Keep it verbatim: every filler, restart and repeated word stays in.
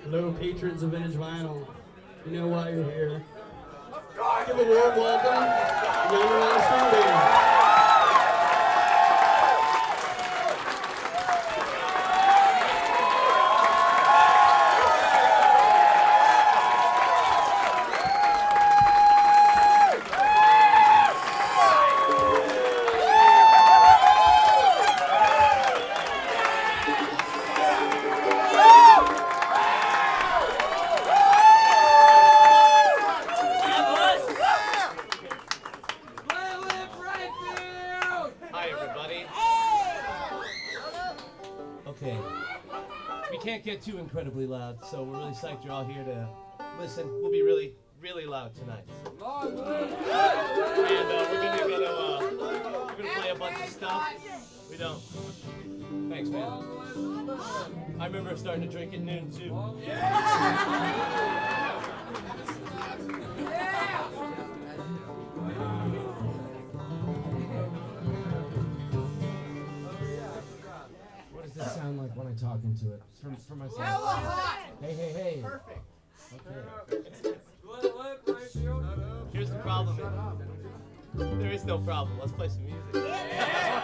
Hello, patrons of vintage vinyl. You know why you're here. Give a warm welcome to Young Rock Studio. Okay, we can't get too incredibly loud, so we're really psyched you're all here to listen. We'll be really, really loud tonight. And uh, we're gonna go to, uh, we're gonna play a bunch of stuff. We don't. Thanks, man. I remember starting to drink at noon too. What does this sound like when I talk into it? For, for myself. Hella hot! Hey, hey, hey. Perfect. Okay. Here's the problem. There is no problem. Let's play some music.